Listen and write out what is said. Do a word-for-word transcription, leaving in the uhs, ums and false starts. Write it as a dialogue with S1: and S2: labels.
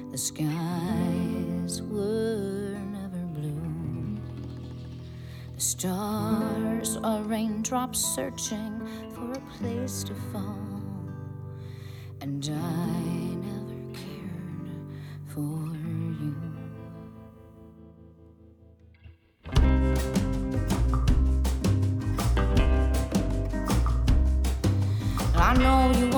S1: The skies were never blue. The stars are raindrops searching for a place to fall. And I never cared for you. I know you